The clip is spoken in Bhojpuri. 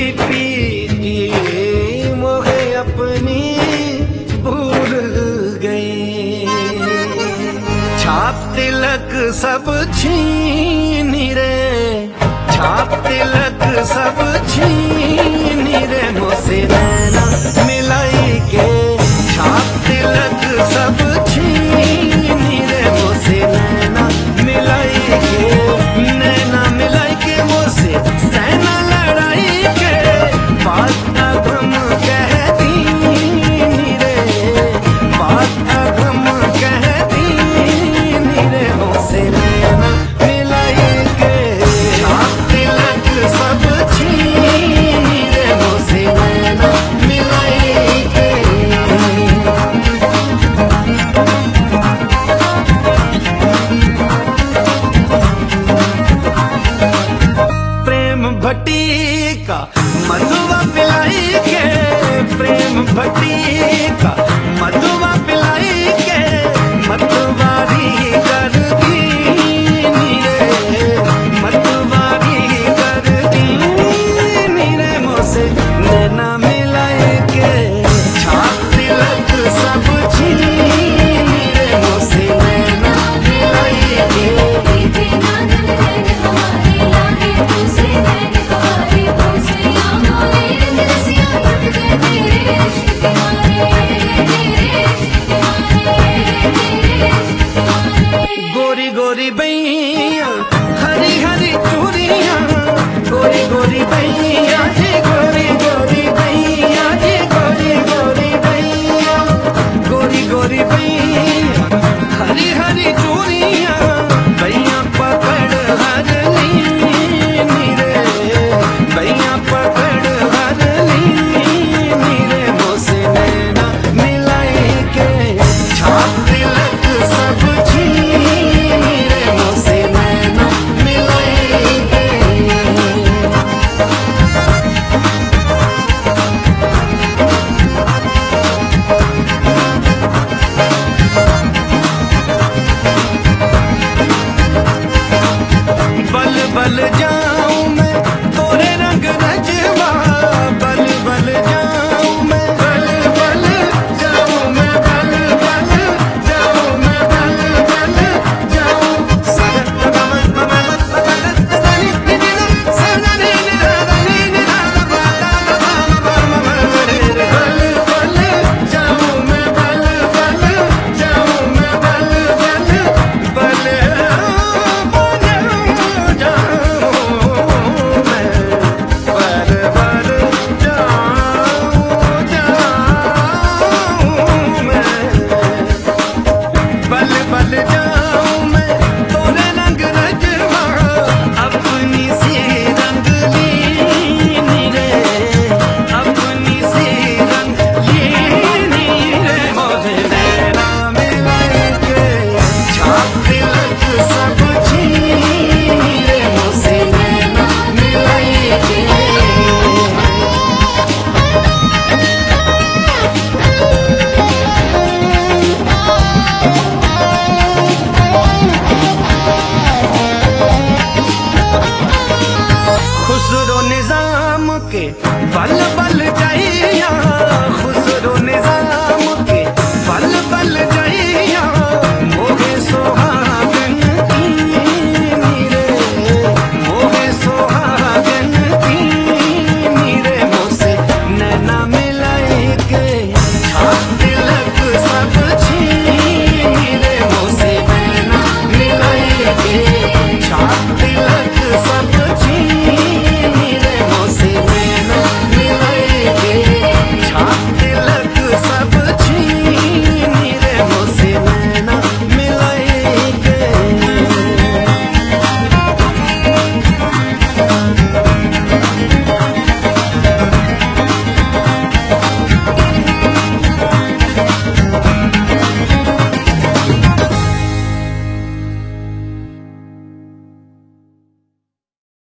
पीटी मोहे अपनी भूल गई। छाप तिलक सब छीनी रे, छाप तिलक सब छीनी रे मोसे नैना मिलाई के। छाप तिलक सब छीनी रे मोसे नैना मिलाई के। नैना मिलाई के मोसे सैना लड़ाई के। बात अगम कहती रे, बात अगम कहती रे मोसे नैना मिलाई के। छाप तिलक सब छीनी रे मोसे नैना मिलाई के। प्रेम भट्टी का मधुआ पिलाई के, प्रेम भट्टी का मधुआ पिलाई के। मतवारी कर दी रे, मतवारी कर दी रे मोसे नैना मिलाई के। छाप तिलक सब छीनी रे मोसे नैना मिलाई के। गोरी गोरी बैया हरी हरी चूड़िया, गोरी गोरी बैया जी, गोरी गोरी बैया जी, गोरी गोरी बैया। गोरी गोरी बैया हरी हरी चूड़िया, बैया पकड़ हर ली रे, बैया पकड़ हर ली रे मोसे नैना मिलाई के। छाप तिलक सब छीनी रे मोसे नैना मिलाई के। बल बल जाऊं मैं तोरे रंग रजवा, बल बल जाऊं मैं, बल बल जाऊं मैं, बल बल जाऊं मैं, बल बल जाऊं। बल बल जाऊं मैं, बल बल जाऊं मैं, बल बल बल खुसरो निजाम के बल बल